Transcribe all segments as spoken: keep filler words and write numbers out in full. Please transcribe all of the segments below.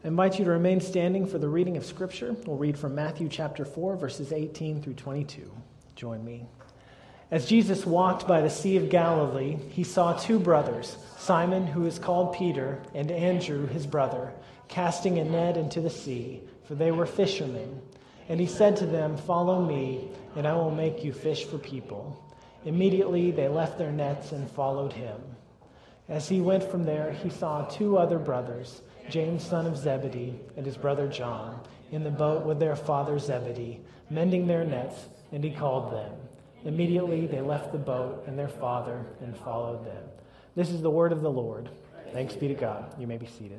I invite you to remain standing for the reading of Scripture. We'll read from Matthew chapter four, verses eighteen through twenty-two. Join me. As Jesus walked by the Sea of Galilee, he saw two brothers, Simon, who is called Peter, and Andrew, his brother, casting a net into the sea, for they were fishermen. And he said to them, "Follow me, and I will make you fish for people." Immediately they left their nets and followed him. As he went from there, he saw two other brothers, James, son of Zebedee, and his brother John, in the boat with their father Zebedee, mending their nets, and he called them. Immediately they left the boat and their father and followed them. This is the word of the Lord. Thanks be to God. You may be seated.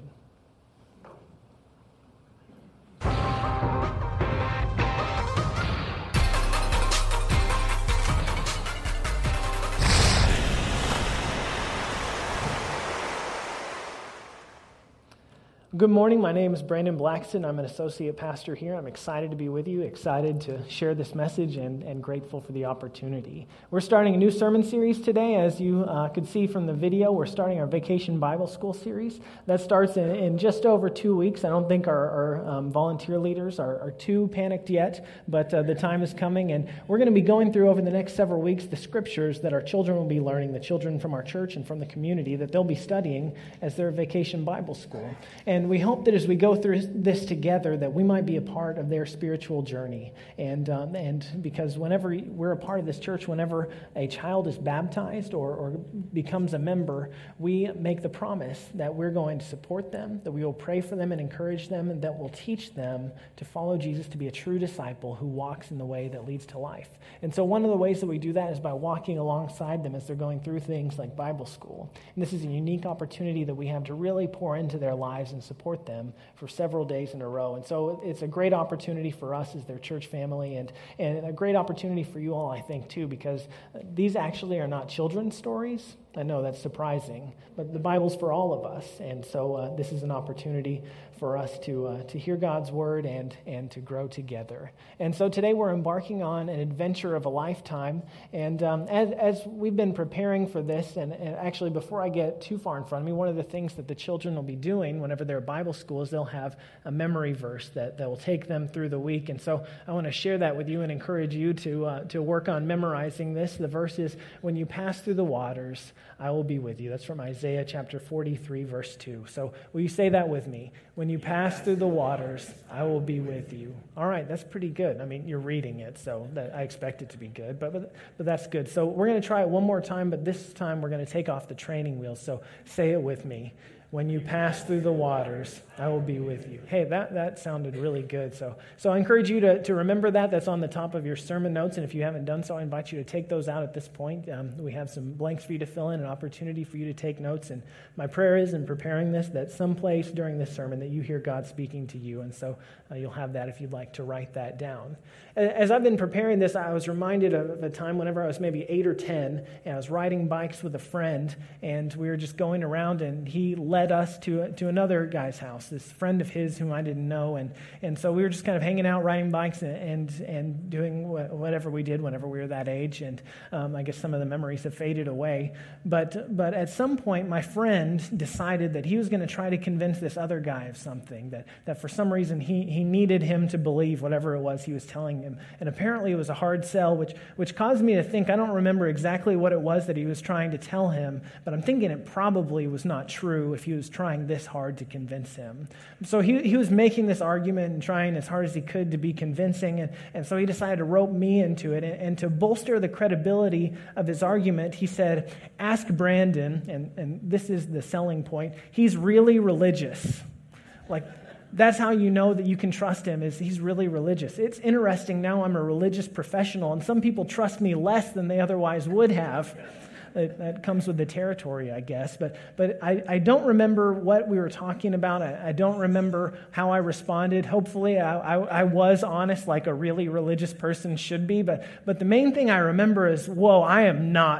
Good morning. My name is Brandon Blackson. I'm an associate pastor here. I'm excited to be with you, excited to share this message, and, and grateful for the opportunity. We're starting a new sermon series today. As you uh, could see from the video, we're starting our Vacation Bible School series. That starts in, in just over two weeks. I don't think our, our um, volunteer leaders are, are too panicked yet, but uh, the time is coming, and we're going to be going through over the next several weeks the scriptures that our children will be learning, the children from our church and from the community that they'll be studying as their Vacation Bible School. And And we hope that as we go through this together, that we might be a part of their spiritual journey. And um, and because whenever we're a part of this church, whenever a child is baptized or, or becomes a member, we make the promise that we're going to support them, that we will pray for them and encourage them, and that we'll teach them to follow Jesus, to be a true disciple who walks in the way that leads to life. And so one of the ways that we do that is by walking alongside them as they're going through things like Bible school. And this is a unique opportunity that we have to really pour into their lives and support them for several days in a row. And so it's a great opportunity for us as their church family, and, and a great opportunity for you all, I think, too, because these actually are not children's stories. I know that's surprising, but the Bible's for all of us, and so uh, this is an opportunity for us to uh, to hear God's word and and to grow together. And so today we're embarking on an adventure of a lifetime, and um, as as we've been preparing for this, and, and actually before I get too far in front of me, one of the things that the children will be doing whenever they're at Bible school is they'll have a memory verse that, that will take them through the week, and so I want to share that with you and encourage you to uh, to work on memorizing this. The verse is, "When you pass through the waters, I will be with you." That's from Isaiah chapter forty-three, verse two. So will you say that with me? When you pass through the waters, I will be with you. All right, that's pretty good. I mean, you're reading it, so that, I expect it to be good, but, but but that's good. So we're going to try it one more time, but this time we're going to take off the training wheels. So say it with me. When you pass through the waters, I will be with you. Hey, that, that sounded really good. So so I encourage you to, to remember that. That's on the top of your sermon notes. And if you haven't done so, I invite you to take those out at this point. Um, we have some blanks for you to fill in, an opportunity for you to take notes. And my prayer is in preparing this that someplace during this sermon that you hear God speaking to you. And so uh, you'll have that if you'd like to write that down. As I've been preparing this, I was reminded of a time whenever I was maybe eight or ten, and I was riding bikes with a friend, and we were just going around, and he led us to to another guy's house, this friend of his whom I didn't know, and and so we were just kind of hanging out, riding bikes, and and, and doing wh- whatever we did whenever we were that age, and um, I guess some of the memories have faded away, but but at some point, my friend decided that he was going to try to convince this other guy of something, that that for some reason he he needed him to believe whatever it was he was telling him, and apparently it was a hard sell, which which caused me to think, I don't remember exactly what it was that he was trying to tell him, but I'm thinking it probably was not true if he was trying this hard to convince him. So he he was making this argument and trying as hard as he could to be convincing, and, and so he decided to rope me into it, and, and to bolster the credibility of his argument, he said, "Ask Brandon," and, and this is the selling point, "he's really religious." Like, that's how you know that you can trust him, is he's really religious. It's interesting, now I'm a religious professional, and some people trust me less than they otherwise would have. It, that comes with the territory, I guess. But but I, I don't remember what we were talking about. I, I don't remember how I responded. Hopefully I, I, I was honest like a really religious person should be. But, but the main thing I remember is, whoa, I am not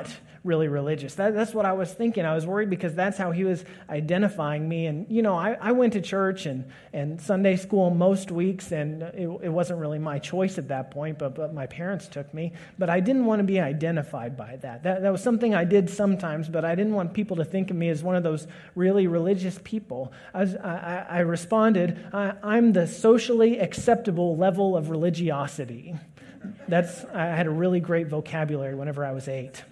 really religious. That, that's what I was thinking. I was worried because that's how he was identifying me. And, you know, I, I went to church and, and Sunday school most weeks, and it, it wasn't really my choice at that point, but, but my parents took me. But I didn't want to be identified by that. that. That was something I did sometimes, but I didn't want people to think of me as one of those really religious people. I, was, I, I responded, I, I'm the socially acceptable level of religiosity. That's, I had a really great vocabulary whenever I was eight.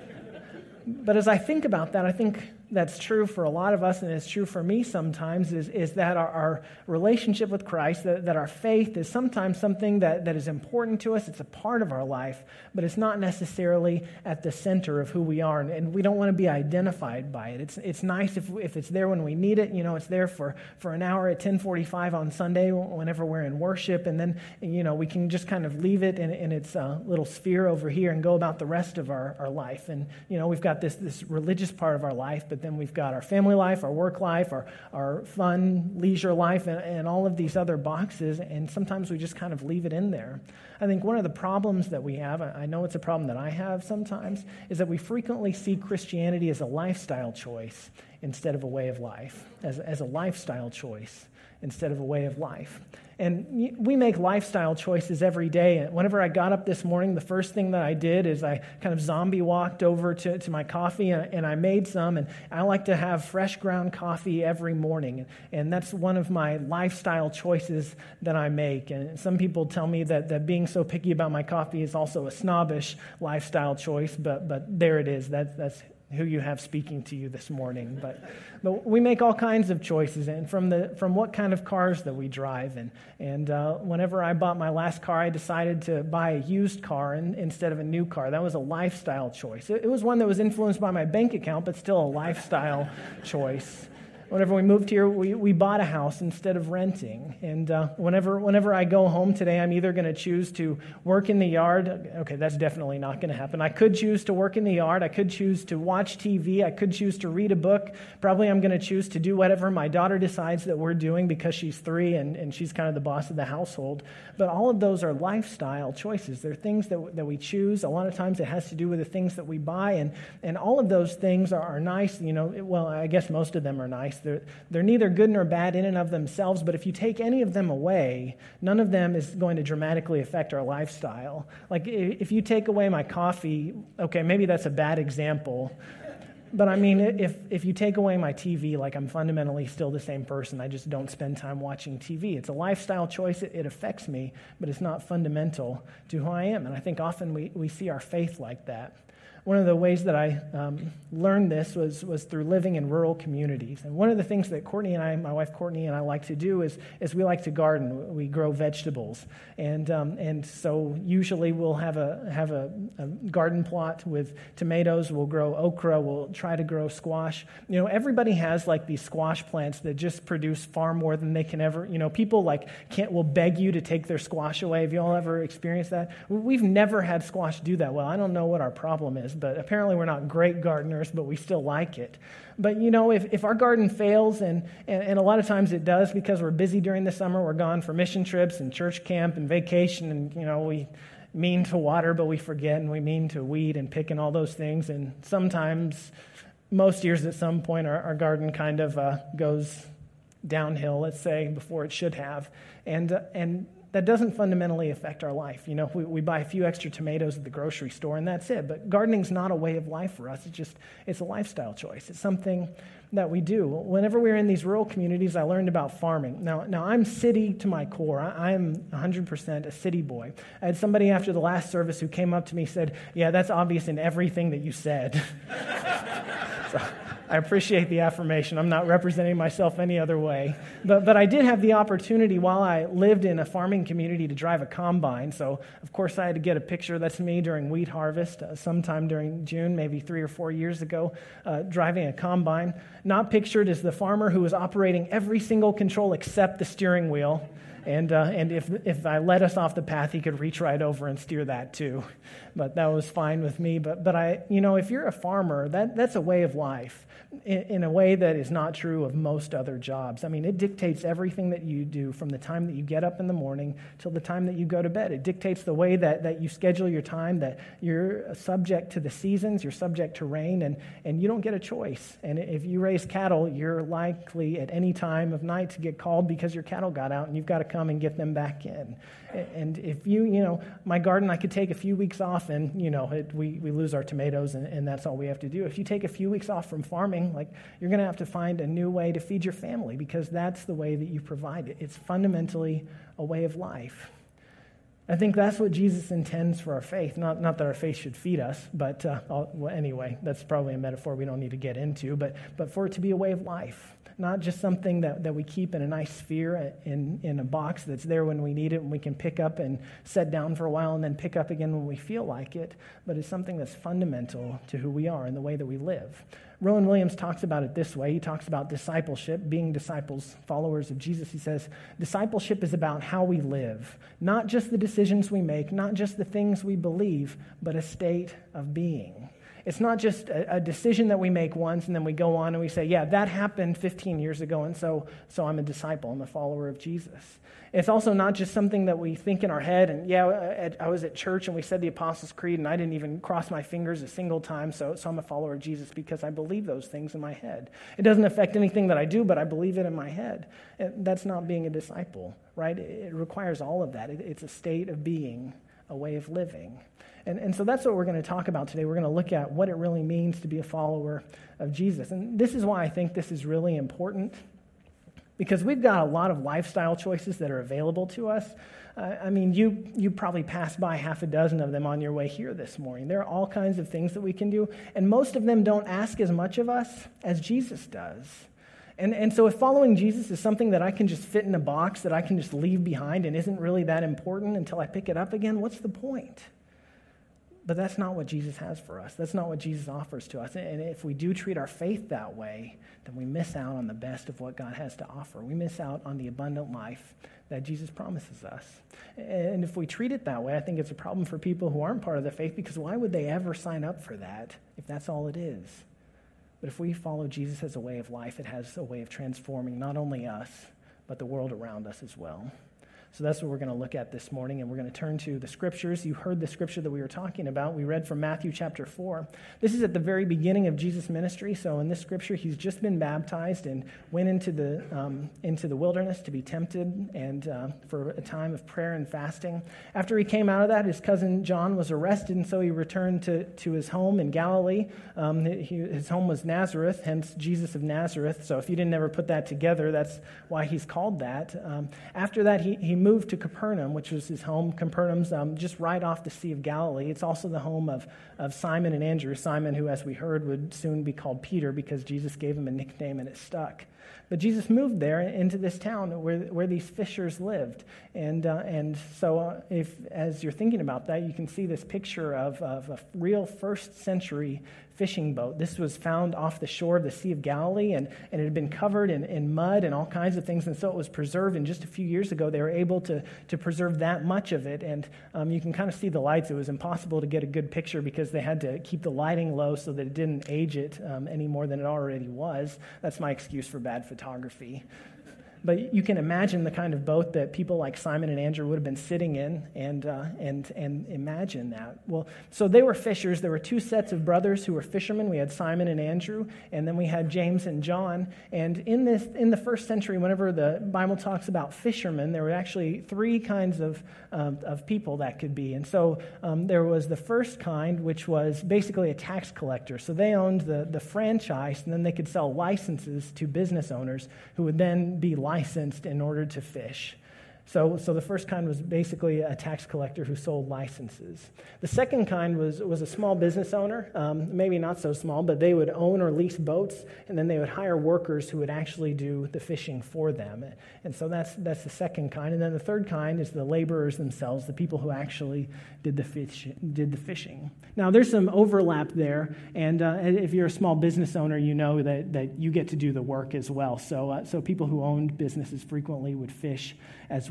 But as I think about that, I think that's true for a lot of us, and it's true for me sometimes, is, is that our, our relationship with Christ, that, that our faith is sometimes something that, that is important to us. It's a part of our life, but it's not necessarily at the center of who we are, and, and we don't want to be identified by it. It's it's nice if if it's there when we need it. You know, it's there for, for an hour at ten forty-five on Sunday whenever we're in worship, and then, you know, we can just kind of leave it in, in its uh, little sphere over here and go about the rest of our, our life. And, you know, we've got this, this religious part of our life, but then we've got our family life, our work life, our, our fun, leisure life, and, and all of these other boxes, and sometimes we just kind of leave it in there. I think one of the problems that we have, I know it's a problem that I have sometimes, is that we frequently see Christianity as a lifestyle choice instead of a way of life, as, as a lifestyle choice instead of a way of life. And we make lifestyle choices every day. And whenever I got up this morning, the first thing that I did is I kind of zombie walked over to, to my coffee, and, and I made some. And I like to have fresh ground coffee every morning. And that's one of my lifestyle choices that I make. And some people tell me that, that being so picky about my coffee is also a snobbish lifestyle choice. But but there it is. That's that's who you have speaking to you this morning. But but we make all kinds of choices, and from the from what kind of cars that we drive. And and uh, whenever I bought my last car, I decided to buy a used car in, instead of a new car. That was a lifestyle choice. It, it was one that was influenced by my bank account, but still a lifestyle choice. Whenever we moved here, we, we bought a house instead of renting. And uh, whenever whenever I go home today, I'm either going to choose to work in the yard. Okay, that's definitely not going to happen. I could choose to work in the yard. I could choose to watch T V. I could choose to read a book. Probably I'm going to choose to do whatever my daughter decides that we're doing because she's three and, and she's kind of the boss of the household. But all of those are lifestyle choices. They're things that, that we choose. A lot of times it has to do with the things that we buy. And, and all of those things are, are nice. You know, well, I guess most of them are nice. They're, they're neither good nor bad in and of themselves, but if you take any of them away, none of them is going to dramatically affect our lifestyle. Like if you take away my coffee, okay, maybe that's a bad example, but I mean, if if you take away my T V, like I'm fundamentally still the same person. I just don't spend time watching T V. It's a lifestyle choice. It, it affects me, but it's not fundamental to who I am. And I think often we, we see our faith like that. One of the ways that I um, learned this was was through living in rural communities. And one of the things that Courtney and I, my wife Courtney and I like to do is is we like to garden. We grow vegetables, and um, and so usually we'll have a have a, a garden plot with tomatoes. We'll grow okra. We'll try to grow squash. You know, everybody has like these squash plants that just produce far more than they can ever. You know, people like can't will beg you to take their squash away. Have you all ever experienced that? We've never had squash do that well. I don't know what our problem is. But apparently we're not great gardeners, but we still like it. But, you know, if, if our garden fails, and, and, and a lot of times it does because we're busy during the summer, we're gone for mission trips and church camp and vacation, and, you know, we mean to water, but we forget, and we mean to weed and pick and all those things. And sometimes, most years at some point, our, our garden kind of uh, goes downhill, let's say, before it should have. And uh, and that doesn't fundamentally affect our life. You know, we, we buy a few extra tomatoes at the grocery store, and that's it. But gardening's not a way of life for us. It's just, it's a lifestyle choice. It's something that we do. Whenever we were in these rural communities, I learned about farming. Now, now I'm city to my core. I, I'm one hundred percent a city boy. I had somebody after the last service who came up to me and said, yeah, that's obvious in everything that you said. So, I appreciate the affirmation. I'm not representing myself any other way. But but I did have the opportunity while I lived in a farming community to drive a combine. So, of course, I had to get a picture. That's me during wheat harvest, uh, sometime during June, maybe three or four years ago, uh, driving a combine. Not pictured as the farmer who was operating every single control except the steering wheel. And uh, and if if I let us off the path, he could reach right over and steer that too. But that was fine with me. But but I, you know, if you're a farmer, that that's a way of life. in, in a way that is not true of most other jobs. I mean, it dictates everything that you do from the time that you get up in the morning till the time that you go to bed. It dictates the way that, that you schedule your time, that you're subject to the seasons, you're subject to rain, and, and you don't get a choice. And if you raise cattle, you're likely at any time of night to get called because your cattle got out and you've got to come and get them back in. And if you, you know, my garden, I could take a few weeks off and, you know, it, we, we lose our tomatoes and, and that's all we have to do. If you take a few weeks off from farming, like, you're going to have to find a new way to feed your family because that's the way that you provide it. It's fundamentally a way of life. I think that's what Jesus intends for our faith. Not, not that our faith should feed us, but uh, well, anyway, that's probably a metaphor we don't need to get into, but, but for it to be a way of life. Not just something that, that we keep in a nice sphere in, in a box that's there when we need it and we can pick up and set down for a while and then pick up again when we feel like it, but it's something that's fundamental to who we are and the way that we live. Rowan Williams talks about it this way. He talks about discipleship, being disciples, followers of Jesus. He says, discipleship is about how we live, not just the decisions we make, not just the things we believe, but a state of being. It's not just a, a decision that we make once and then we go on and we say, yeah, that happened fifteen years ago, and so, so I'm a disciple, I'm a follower of Jesus. It's also not just something that we think in our head, and yeah, at, I was at church and we said the Apostles' Creed and I didn't even cross my fingers a single time, so, so I'm a follower of Jesus because I believe those things in my head. It doesn't affect anything that I do, but I believe it in my head. And that's not being a disciple, right? It requires all of that. It, it's a state of being, a way of living. And, and so that's what we're going to talk about today. We're going to look at what it really means to be a follower of Jesus. And this is why I think this is really important, because we've got a lot of lifestyle choices that are available to us. Uh, I mean, you you probably passed by half a dozen of them on your way here this morning. There are all kinds of things that we can do, and most of them don't ask as much of us as Jesus does. And, and so if following Jesus is something that I can just fit in a box, that I can just leave behind and isn't really that important until I pick it up again, what's the point? But that's not what Jesus has for us. That's not what Jesus offers to us. And if we do treat our faith that way, then we miss out on the best of what God has to offer. We miss out on the abundant life that Jesus promises us. And if we treat it that way, I think it's a problem for people who aren't part of the faith, because why would they ever sign up for that if that's all it is? But if we follow Jesus as a way of life, it has a way of transforming not only us, but the world around us as well. So that's what we're going to look at this morning, and we're going to turn to the scriptures. You heard the scripture that we were talking about. We read from Matthew chapter four. This is at the very beginning of Jesus' ministry. So in this scripture, he's just been baptized and went into the um, into the wilderness to be tempted and uh, for a time of prayer and fasting. After he came out of that, his cousin John was arrested, and so he returned to, to his home in Galilee. Um, he, his home was Nazareth, hence Jesus of Nazareth. So if you didn't ever put that together, that's why he's called that. Um, after that, he, he moved to Capernaum, which was his home. Capernaum's um, just right off the Sea of Galilee. It's also the home of, of Simon and Andrew. Simon, who, as we heard, would soon be called Peter because Jesus gave him a nickname and it stuck. But Jesus moved there into this town where where these fishers lived. And uh, and so uh, if as you're thinking about that, you can see this picture of, of a real first century fishing boat. This was found off the shore of the Sea of Galilee, and, and it had been covered in, in mud and all kinds of things, and so it was preserved. And just a few years ago, they were able to, to preserve that much of it. And um, you can kind of see the lights. It was impossible to get a good picture because they had to keep the lighting low so that it didn't age it um, any more than it already was. That's my excuse for bad photography. But you can imagine the kind of boat that people like Simon and Andrew would have been sitting in, and uh, and and imagine that. Well, so they were fishers. There were two sets of brothers who were fishermen. We had Simon and Andrew, and then we had James and John. And in this, in the first century, whenever the Bible talks about fishermen, there were actually three kinds of um, of people that could be. And so um, there was the first kind, which was basically a tax collector. So they owned the the franchise, and then they could sell licenses to business owners who would then be licensed in order to fish. So, so the first kind was basically a tax collector who sold licenses. The second kind was, was a small business owner, um, maybe not so small, but they would own or lease boats, and then they would hire workers who would actually do the fishing for them. And so that's that's the second kind. And then the third kind is the laborers themselves, the people who actually did the fish, did the fishing. Now, there's some overlap there, and uh, if you're a small business owner, you know that, that you get to do the work as well. So, uh, so people who owned businesses frequently would fish as well.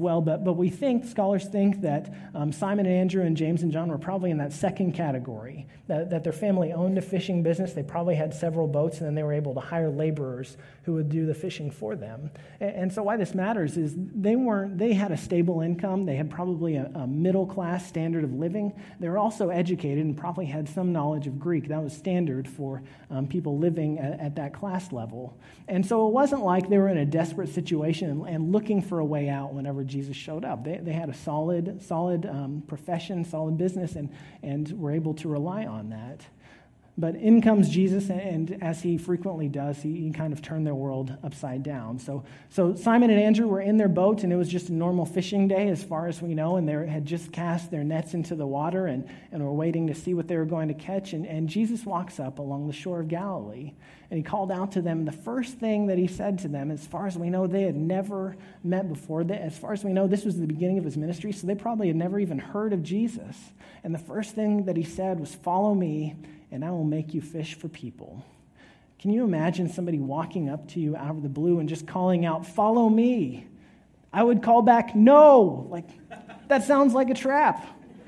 well, but, but we think, scholars think that um, Simon and Andrew and James and John were probably in that second category, that, that their family owned a fishing business. They probably had several boats, and then they were able to hire laborers who would do the fishing for them. And, and so why this matters is they weren't, they had a stable income. They had probably a, a middle-class standard of living. They were also educated and probably had some knowledge of Greek. That was standard for um, people living at, at that class level. And so it wasn't like they were in a desperate situation and, and looking for a way out whenever Jesus showed up. They, they had a solid, solid um, profession, solid business, and, and were able to rely on that. But in comes Jesus, and as he frequently does, he, he kind of turned their world upside down. So, so Simon and Andrew were in their boat, and it was just a normal fishing day as far as we know, and they had just cast their nets into the water and, and were waiting to see what they were going to catch. And, and Jesus walks up along the shore of Galilee, and he called out to them. The first thing that he said to them, as far as we know, they had never met before. They, as far as we know, this was the beginning of his ministry, so they probably had never even heard of Jesus. And the first thing that he said was, "Follow me, and I will make you fish for people." Can you imagine somebody walking up to you out of the blue and just calling out, "Follow me"? I would call back, "No!" Like, that sounds like a trap.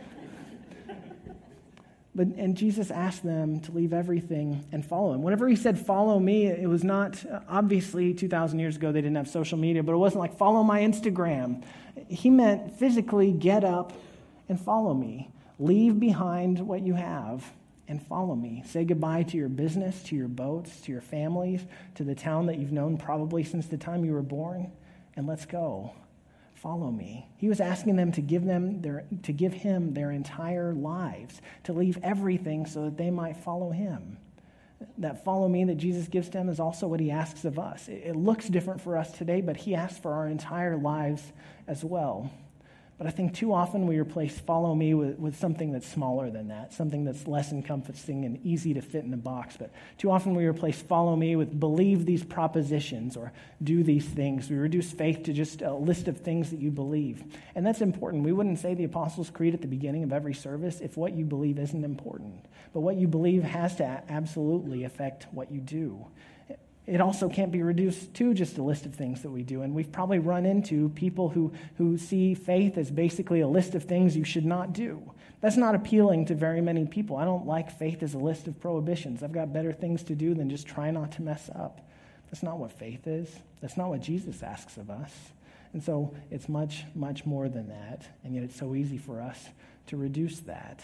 But and Jesus asked them to leave everything and follow him. Whenever he said, "Follow me," it was not, obviously, two thousand years ago, they didn't have social media, but it wasn't like, "Follow my Instagram." He meant physically get up and follow me. Leave behind what you have and follow me. Say goodbye to your business, to your boats, to your families, to the town that you've known probably since the time you were born, and let's go. Follow me. He was asking them to give them their to give him their entire lives, to leave everything so that they might follow him. That follow me that Jesus gives to them is also what he asks of us. It, it looks different for us today, but he asks for our entire lives as well. But I think too often we replace follow me with, with something that's smaller than that, something that's less encompassing and easy to fit in the box. But too often we replace follow me with believe these propositions or do these things. We reduce faith to just a list of things that you believe. And that's important. We wouldn't say the Apostles' Creed at the beginning of every service if what you believe isn't important. But what you believe has to absolutely affect what you do. It also can't be reduced to just a list of things that we do. And we've probably run into people who, who see faith as basically a list of things you should not do. That's not appealing to very many people. I don't like faith as a list of prohibitions. I've got better things to do than just try not to mess up. That's not what faith is. That's not what Jesus asks of us. And so it's much, much more than that. And yet it's so easy for us to reduce that.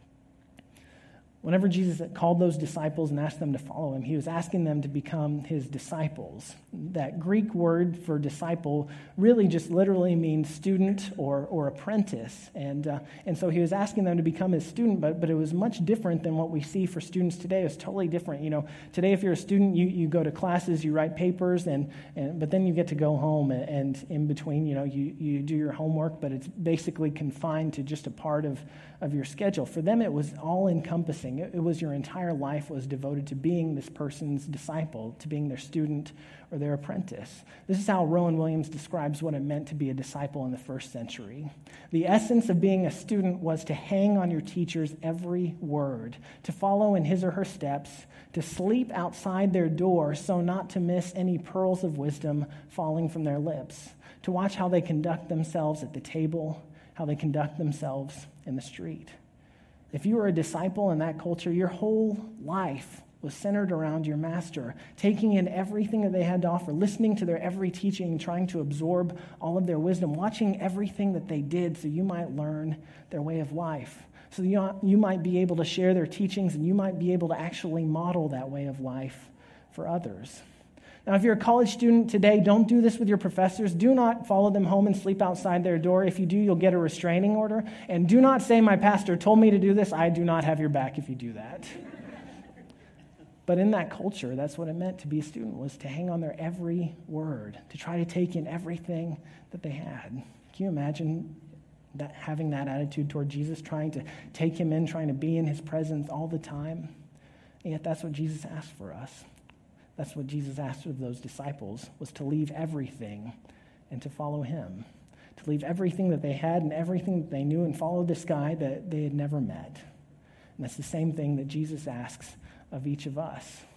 Whenever Jesus called those disciples and asked them to follow him, he was asking them to become his disciples. That Greek word for disciple really just literally means student or, or apprentice. And uh, and so he was asking them to become his student, but, but it was much different than what we see for students today. It was totally different. You know, today if you're a student, you, you go to classes, you write papers, and, and but then you get to go home, and, and in between, you know, you, you do your homework, but it's basically confined to just a part of, of your schedule. For them, it was all-encompassing. It, it was your entire life was devoted to being this person's disciple, to being their student or their apprentice. This is how Rowan Williams describes what it meant to be a disciple in the first century. The essence of being a student was to hang on your teacher's every word, to follow in his or her steps, to sleep outside their door so not to miss any pearls of wisdom falling from their lips, to watch how they conduct themselves at the table, how they conduct themselves in the street. If you were a disciple in that culture, your whole life was centered around your master, taking in everything that they had to offer, listening to their every teaching, trying to absorb all of their wisdom, watching everything that they did so you might learn their way of life, so you, you might be able to share their teachings and you might be able to actually model that way of life for others. Now, if you're a college student today, don't do this with your professors. Do not follow them home and sleep outside their door. If you do, you'll get a restraining order. And do not say, "My pastor told me to do this." I do not have your back if you do that. But in that culture, that's what it meant to be a student, was to hang on their every word, to try to take in everything that they had. Can you imagine that, having that attitude toward Jesus, trying to take him in, trying to be in his presence all the time? And yet that's what Jesus asked for us. That's what Jesus asked of those disciples, was to leave everything and to follow him, to leave everything that they had and everything that they knew and follow this guy that they had never met. And that's the same thing that Jesus asks of each of us.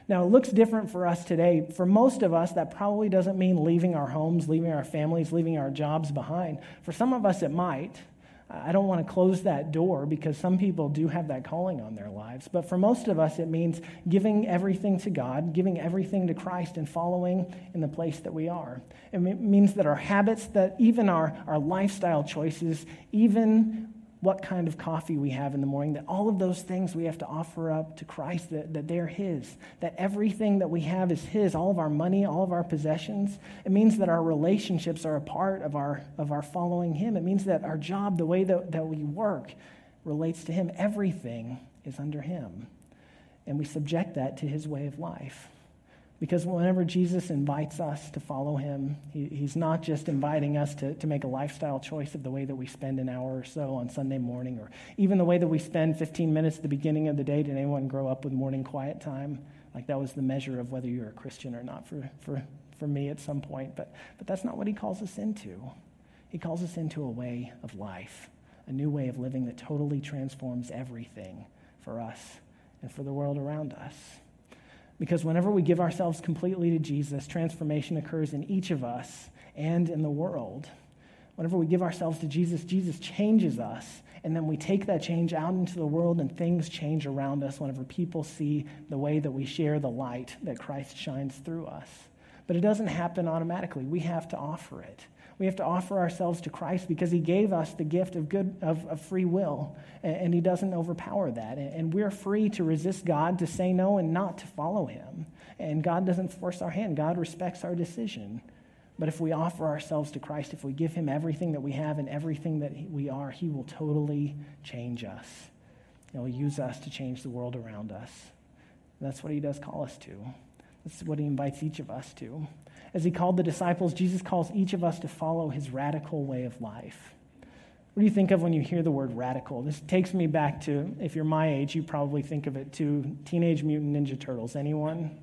Now, it looks different for us today. For most of us, that probably doesn't mean leaving our homes, leaving our families, leaving our jobs behind. For some of us, it might. I don't want to close that door because some people do have that calling on their lives. But for most of us, it means giving everything to God, giving everything to Christ, and following in the place that we are. It means that our habits, that even our, our lifestyle choices, even what kind of coffee we have in the morning, that all of those things we have to offer up to Christ, that, that they're His, that everything that we have is His, all of our money, all of our possessions. It means that our relationships are a part of our of our following Him. It means that our job, the way that, that we work, relates to Him. Everything is under Him. And we subject that to His way of life. Because whenever Jesus invites us to follow Him, he, He's not just inviting us to, to make a lifestyle choice of the way that we spend an hour or so on Sunday morning, or even the way that we spend fifteen minutes at the beginning of the day. Did anyone grow up with morning quiet time? Like that was the measure of whether you're a Christian or not for, for, for me at some point. But, but that's not what He calls us into. He calls us into a way of life, a new way of living that totally transforms everything for us and for the world around us. Because whenever we give ourselves completely to Jesus, transformation occurs in each of us and in the world. Whenever we give ourselves to Jesus, Jesus changes us, and then we take that change out into the world, and things change around us whenever people see the way that we share the light that Christ shines through us. But it doesn't happen automatically. We have to offer it. We have to offer ourselves to Christ because He gave us the gift of good of, of free will, and, and He doesn't overpower that. And, and we're free to resist God, to say no, and not to follow Him. And God doesn't force our hand. God respects our decision. But if we offer ourselves to Christ, if we give Him everything that we have and everything that we are, He will totally change us. He'll use us to change the world around us. And that's what He does call us to. That's what He invites each of us to. As He called the disciples, Jesus calls each of us to follow His radical way of life. What do you think of when you hear the word radical? This takes me back to, if you're my age, you probably think of it to Teenage Mutant Ninja Turtles. Anyone?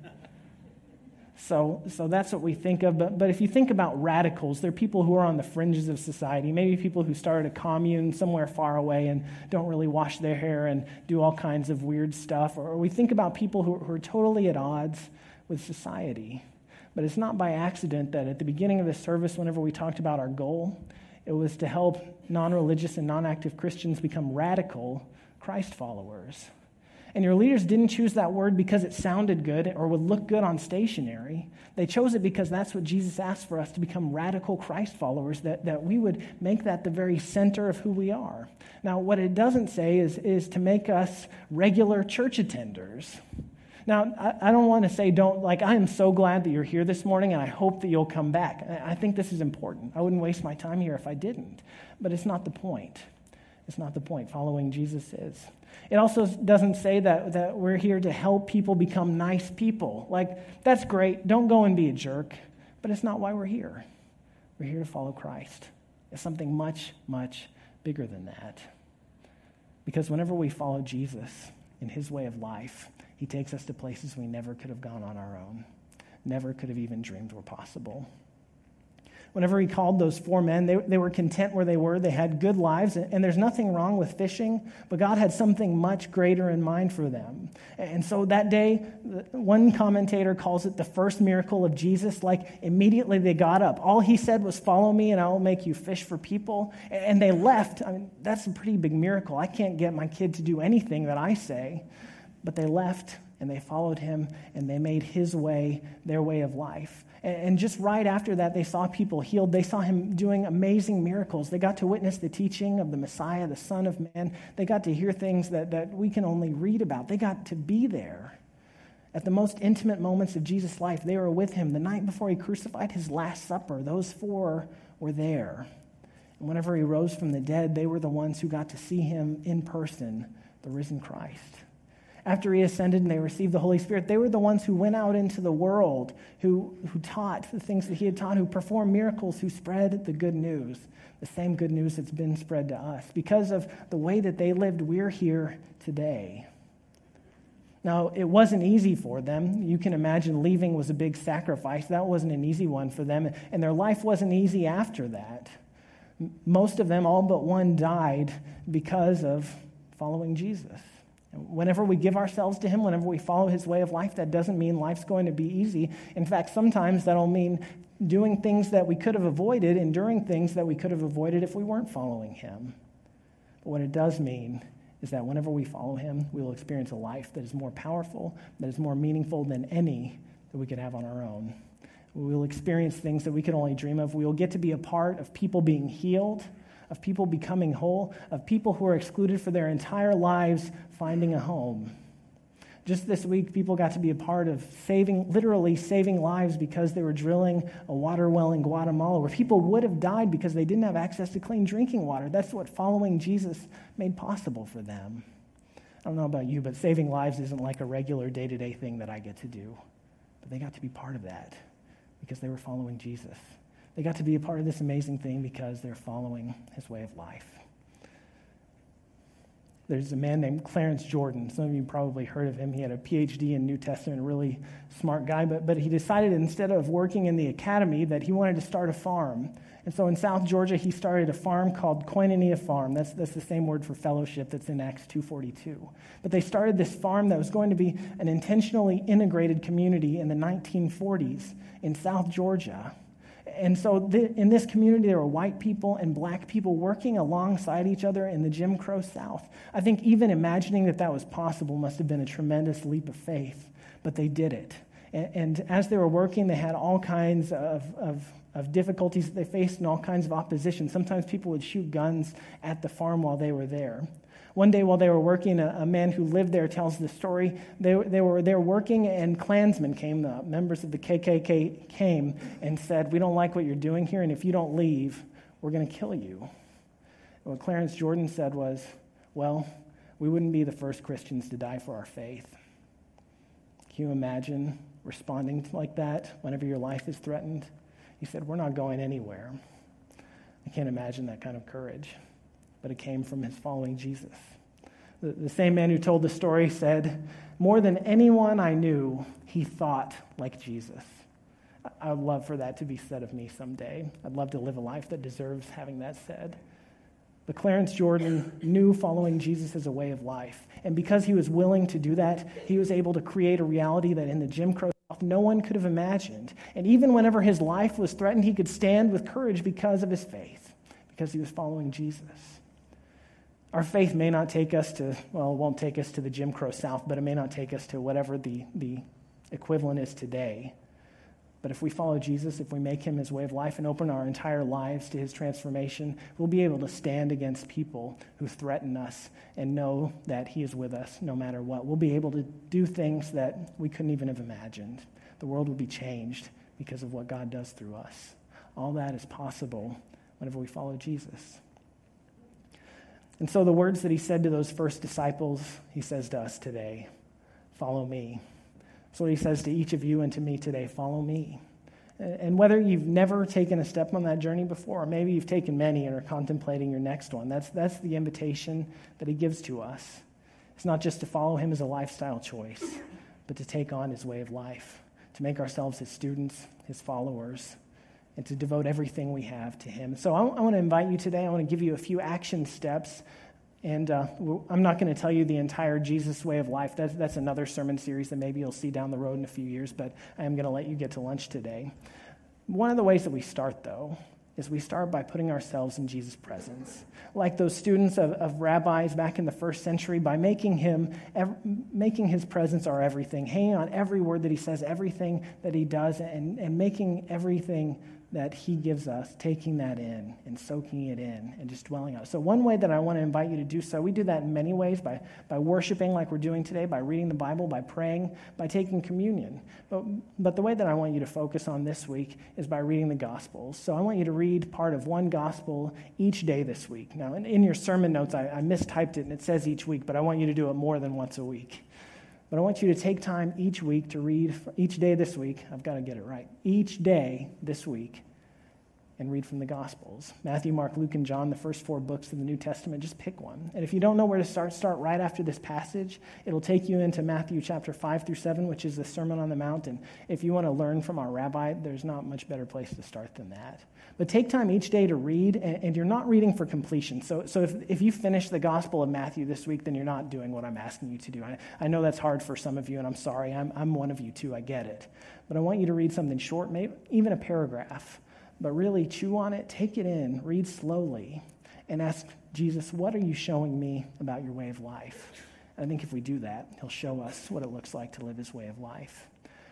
So, so that's what we think of. But, but if you think about radicals, they're people who are on the fringes of society. Maybe people who started a commune somewhere far away and don't really wash their hair and do all kinds of weird stuff. Or, or we think about people who, who are totally at odds with society. But it's not by accident that at the beginning of the service, whenever we talked about our goal, it was to help non-religious and non-active Christians become radical Christ followers. And your leaders didn't choose that word because it sounded good or would look good on stationery. They chose it because that's what Jesus asked for us, to become radical Christ followers, that, that we would make that the very center of who we are. Now, what it doesn't say is, is to make us regular church attenders. Now, I, I don't want to say don't, like, I am so glad that you're here this morning, and I hope that you'll come back. I, I think this is important. I wouldn't waste my time here if I didn't. But it's not the point. It's not the point. Following Jesus is. It also doesn't say that, that we're here to help people become nice people. Like, that's great. Don't go and be a jerk. But it's not why we're here. We're here to follow Christ. It's something much, much bigger than that. Because whenever we follow Jesus in His way of life, He takes us to places we never could have gone on our own, never could have even dreamed were possible. Whenever He called those four men, they, they were content where they were. They had good lives, and there's nothing wrong with fishing, but God had something much greater in mind for them. And so that day, one commentator calls it the first miracle of Jesus. Like, immediately they got up. All He said was, "Follow me, and I will make you fish for people." And they left. I mean, that's a pretty big miracle. I can't get my kid to do anything that I say. But they left, and they followed Him, and they made His way their way of life. And just right after that, they saw people healed. They saw Him doing amazing miracles. They got to witness the teaching of the Messiah, the Son of Man. They got to hear things that, that we can only read about. They got to be there. At the most intimate moments of Jesus' life, they were with Him. The night before He crucified, His Last Supper, those four were there. And whenever He rose from the dead, they were the ones who got to see Him in person, the risen Christ. After He ascended and they received the Holy Spirit, they were the ones who went out into the world, who, who taught the things that He had taught, who performed miracles, who spread the good news, the same good news that's been spread to us. Because of the way that they lived, we're here today. Now, it wasn't easy for them. You can imagine leaving was a big sacrifice. That wasn't an easy one for them, and their life wasn't easy after that. Most of them, all but one, died because of following Jesus. And whenever we give ourselves to him, whenever we follow his way of life, that doesn't mean life's going to be easy. In fact, sometimes that'll mean doing things that we could have avoided, enduring things that we could have avoided if we weren't following him. But what it does mean is that whenever we follow him, we will experience a life that is more powerful, that is more meaningful than any that we could have on our own. We will experience things that we could only dream of. We will get to be a part of people being healed, of people becoming whole, of people who are excluded for their entire lives finding a home. Just this week, people got to be a part of saving, literally saving lives because they were drilling a water well in Guatemala where people would have died because they didn't have access to clean drinking water. That's what following Jesus made possible for them. I don't know about you, but saving lives isn't like a regular day-to-day thing that I get to do. But they got to be part of that because they were following Jesus. They got to be a part of this amazing thing because they're following his way of life. There's a man named Clarence Jordan. Some of you probably heard of him. He had a P H D in New Testament, a really smart guy, but, but he decided instead of working in the academy that he wanted to start a farm. And so in South Georgia, he started a farm called Koinonia Farm. That's, that's the same word for fellowship that's in Acts two forty-two. But they started this farm that was going to be an intentionally integrated community in the nineteen forties in South Georgia. And so th- in this community, there were white people and black people working alongside each other in the Jim Crow South. I think even imagining that that was possible must have been a tremendous leap of faith, but they did it. And, and as they were working, they had all kinds of, of, of difficulties that they faced and all kinds of opposition. Sometimes people would shoot guns at the farm while they were there. One day while they were working, a, a man who lived there tells the story. They, they were there working, and Klansmen came, the members of the K K K came and said, "We don't like what you're doing here, and if you don't leave, we're going to kill you." And what Clarence Jordan said was, "Well, we wouldn't be the first Christians to die for our faith." Can you imagine responding like that whenever your life is threatened? He said, "We're not going anywhere." I can't imagine that kind of courage. But it came from his following Jesus. The, the same man who told the story said, "More than anyone I knew, he thought like Jesus." I would love for that to be said of me someday. I'd love to live a life that deserves having that said. But Clarence Jordan knew following Jesus as a way of life. And because he was willing to do that, he was able to create a reality that in the Jim Crow South no one could have imagined. And even whenever his life was threatened, he could stand with courage because of his faith, because he was following Jesus. Our faith may not take us to, well, it won't take us to the Jim Crow South, but it may not take us to whatever the, the equivalent is today. But if we follow Jesus, if we make him his way of life and open our entire lives to his transformation, we'll be able to stand against people who threaten us and know that he is with us no matter what. We'll be able to do things that we couldn't even have imagined. The world will be changed because of what God does through us. All that is possible whenever we follow Jesus. And so the words that he said to those first disciples, he says to us today, "Follow me." So what he says to each of you and to me today, follow me. And whether you've never taken a step on that journey before, or maybe you've taken many and are contemplating your next one, that's, that's the invitation that he gives to us. It's not just to follow him as a lifestyle choice, but to take on his way of life, to make ourselves his students, his followers, and to devote everything we have to him. So I, I want to invite you today. I want to give you a few action steps. And uh, I'm not going to tell you the entire Jesus way of life. That's, that's another sermon series that maybe you'll see down the road in a few years, but I am going to let you get to lunch today. One of the ways that we start, though, is we start by putting ourselves in Jesus' presence. Like those students of, of rabbis back in the first century, by making him, ev- making his presence our everything, hanging on every word that he says, everything that he does, and, and making everything that he gives us, taking that in and soaking it in and just dwelling on it. So one way that I want to invite you to do so, we do that in many ways, by, by worshiping like we're doing today, by reading the Bible, by praying, by taking communion. But, but the way that I want you to focus on this week is by reading the Gospels. So I want you to read part of one Gospel each day this week. Now, in, in your sermon notes, I, I mistyped it and it says each week, but I want you to do it more than once a week. But I want you to take time each week to read, each day this week, I've got to get it right, each day this week, and read from the Gospels. Matthew, Mark, Luke, and John, the first four books of the New Testament, just pick one. And if you don't know where to start, start right after this passage. It'll take you into Matthew chapter five through seven, which is the Sermon on the Mount. And if you want to learn from our rabbi, there's not much better place to start than that. But take time each day to read, and, and you're not reading for completion. So, so if, if you finish the Gospel of Matthew this week, then you're not doing what I'm asking you to do. I, I know that's hard for some of you, and I'm sorry. I'm, I'm one of you too. I get it. But I want you to read something short, maybe even a paragraph. But really chew on it, take it in, read slowly, and ask Jesus, what are you showing me about your way of life? And I think if we do that, he'll show us what it looks like to live his way of life.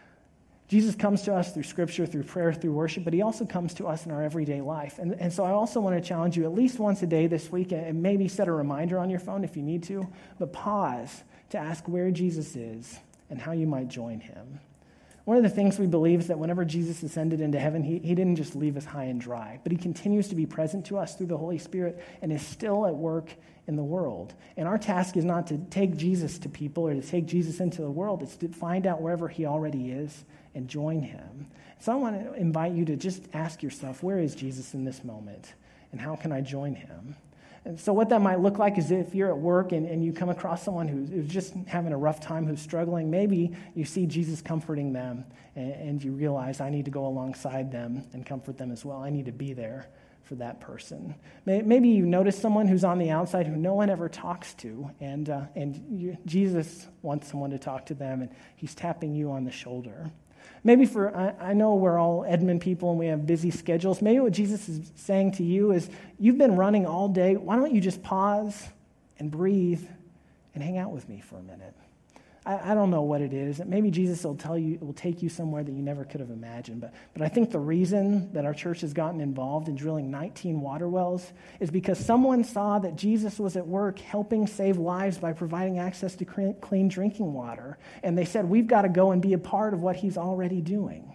Jesus comes to us through Scripture, through prayer, through worship, but he also comes to us in our everyday life. And, and so I also want to challenge you at least once a day this week, and maybe set a reminder on your phone if you need to, but pause to ask where Jesus is and how you might join him. One of the things we believe is that whenever Jesus ascended into heaven, he, he didn't just leave us high and dry, but he continues to be present to us through the Holy Spirit and is still at work in the world. And our task is not to take Jesus to people or to take Jesus into the world. It's to find out wherever he already is and join him. So I want to invite you to just ask yourself, where is Jesus in this moment? And how can I join him? And so what that might look like is if you're at work and, and you come across someone who's, who's just having a rough time, who's struggling, maybe you see Jesus comforting them and, and you realize I need to go alongside them and comfort them as well. I need to be there for that person. Maybe you notice someone who's on the outside who no one ever talks to, and, uh, and you, Jesus wants someone to talk to them, and he's tapping you on the shoulder. Maybe for, I, I know we're all Edmond people and we have busy schedules. Maybe what Jesus is saying to you is, you've been running all day. Why don't you just pause and breathe and hang out with me for a minute? I, I don't know what it is. Maybe Jesus will tell you, will take you somewhere that you never could have imagined. But, but I think the reason that our church has gotten involved in drilling nineteen water wells is because someone saw that Jesus was at work helping save lives by providing access to clean drinking water. And they said, we've got to go and be a part of what he's already doing.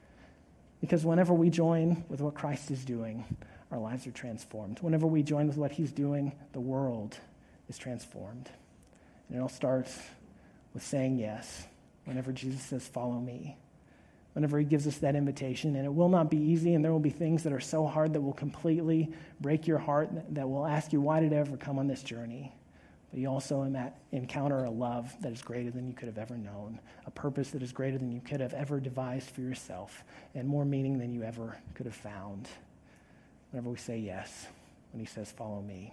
Because whenever we join with what Christ is doing, our lives are transformed. Whenever we join with what he's doing, the world is transformed. And it all starts with saying yes whenever Jesus says, follow me. Whenever he gives us that invitation, and it will not be easy, and there will be things that are so hard that will completely break your heart, that will ask you, why did I ever come on this journey? But you also encounter a love that is greater than you could have ever known, a purpose that is greater than you could have ever devised for yourself, and more meaning than you ever could have found. Whenever we say yes, when he says, follow me.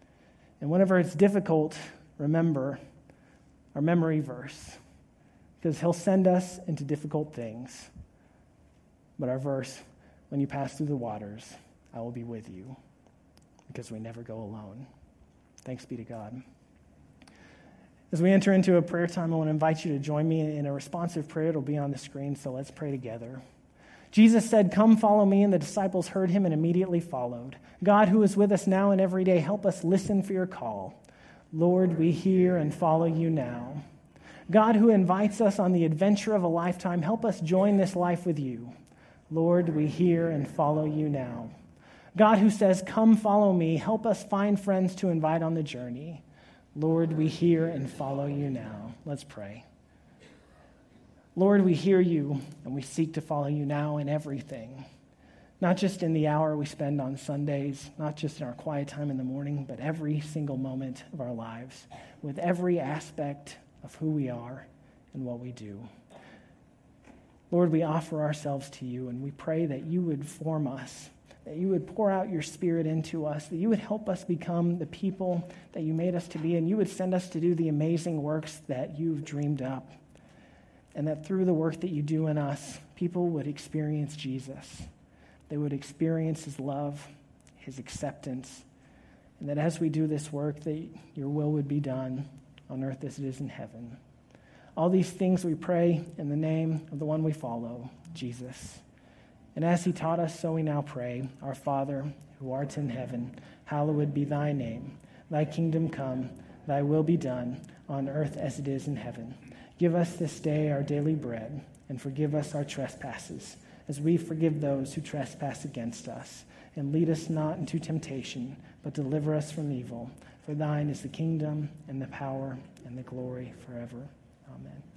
And whenever it's difficult, remember our memory verse, because he'll send us into difficult things. But our verse, when you pass through the waters, I will be with you, because we never go alone. Thanks be to God. As we enter into a prayer time, I want to invite you to join me in a responsive prayer. It'll be on the screen, so let's pray together. Jesus said, come follow me, and the disciples heard him and immediately followed. God, who is with us now and every day, help us listen for your call. Lord, we hear and follow you now. God, who invites us on the adventure of a lifetime, help us join this life with you. Lord, we hear and follow you now. God, who says, come follow me, help us find friends to invite on the journey. Lord, we hear and follow you now. Let's pray. Lord, we hear you and we seek to follow you now in everything. Not just in the hour we spend on Sundays, not just in our quiet time in the morning, but every single moment of our lives, with every aspect of who we are and what we do. Lord, we offer ourselves to you, and we pray that you would form us, that you would pour out your Spirit into us, that you would help us become the people that you made us to be, and you would send us to do the amazing works that you've dreamed up, and that through the work that you do in us, people would experience Jesus. They would experience his love, his acceptance, and that as we do this work, that your will would be done on earth as it is in heaven. All these things we pray in the name of the one we follow, Jesus. And as he taught us, so we now pray, our Father, who art in heaven, hallowed be thy name. Thy kingdom come, thy will be done, on earth as it is in heaven. Give us this day our daily bread, and forgive us our trespasses, as we forgive those who trespass against us. And lead us not into temptation, but deliver us from evil. For thine is the kingdom, and the power, and the glory forever. Amen.